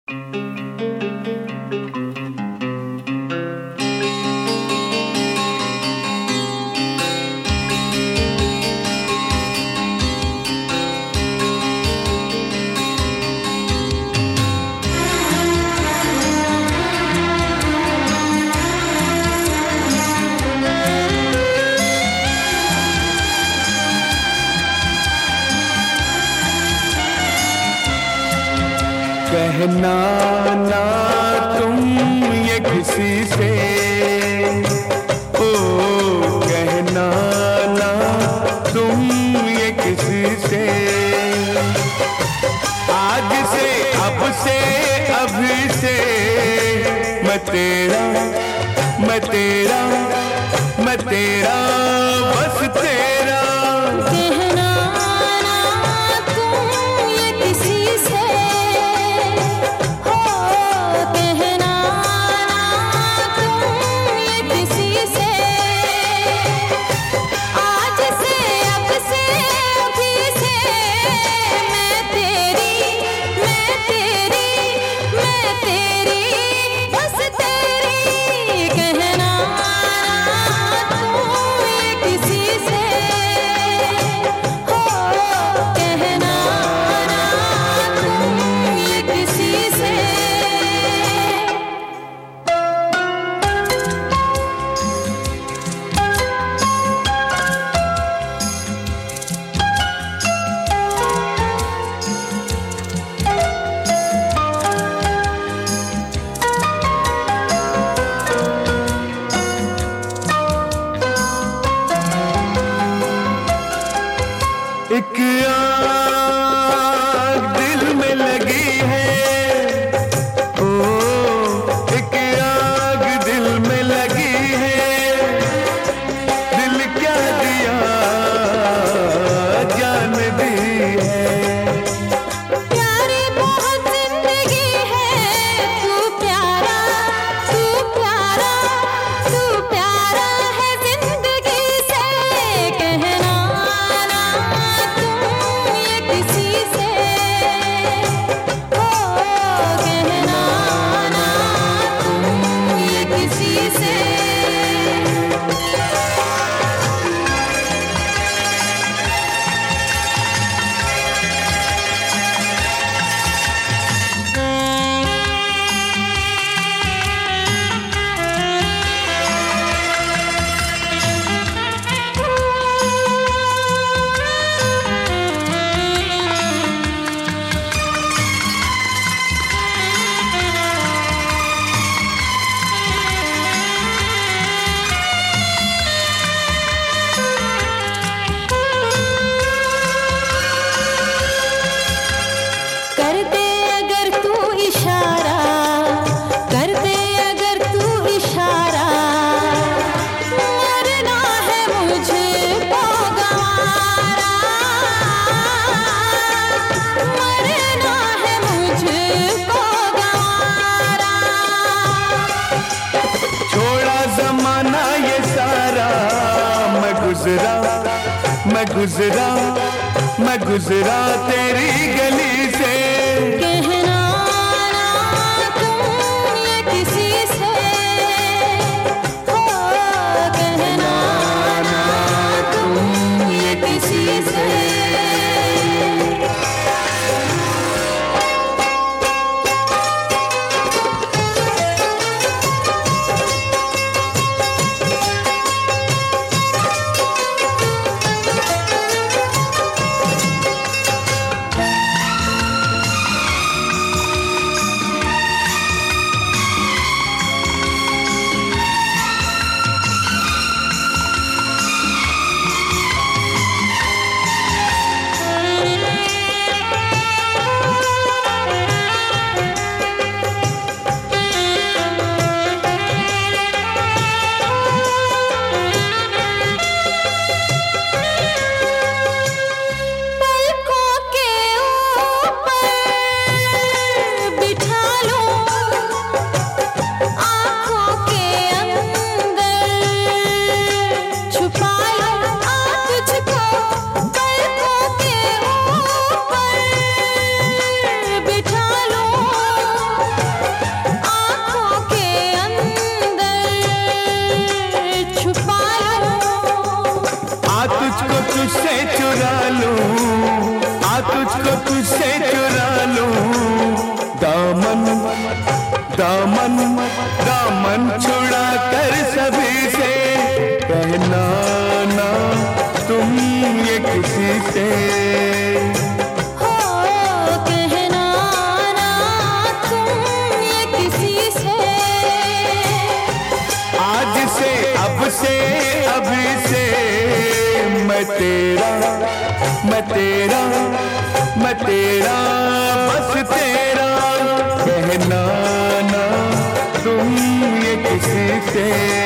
कहना ना तुम ये किसी से, ओ कहना ना तुम ये किसी से, आज से अब से अभी से मैं तेरा मैं तेरा मैं तेरा बस तेरा। कहना ना तुम ये किसी से, हो कहना ना तुम ये किसी से, आज से अब से अभी से मैं तेरी मैं तेरी मैं तेरी बस तेरी। कहना ना तुम ये किसी से, हो कहना ना तुम ये किसी से। एक आग दिल में लगी है, ओ एक आग दिल में लगी है, दिल क्या दिया जान दी है। प्यारी बहुत जिंदगी है, तू प्यारा तू प्यारा तू प्यारा है जिंदगी से। कहना ना तुम ये किसी से, हो कहना ना तुम ये किसी से। कर दे अगर तू इशारा, कर दे अगर तू इशारा, मरना है मुझको गवारा, मरना है मुझको गवारा। छोड़ा जमाना ये सारा, मैं गुजरा मैं गुजरा मैं गुजरा तेरी गली से। कहना ना तुम ये किसी से, हो कहना ना तुम ये किसी से। दामन दामन छुड़ा कर सभी से कहना ना तुम ये किसी से। हो कहना ना तुम ये किसी से। आज से अब से अभी से मैं तेरा मैं तेरा मैं तेरा बस तेरा कहना ना तुम ये किसी से।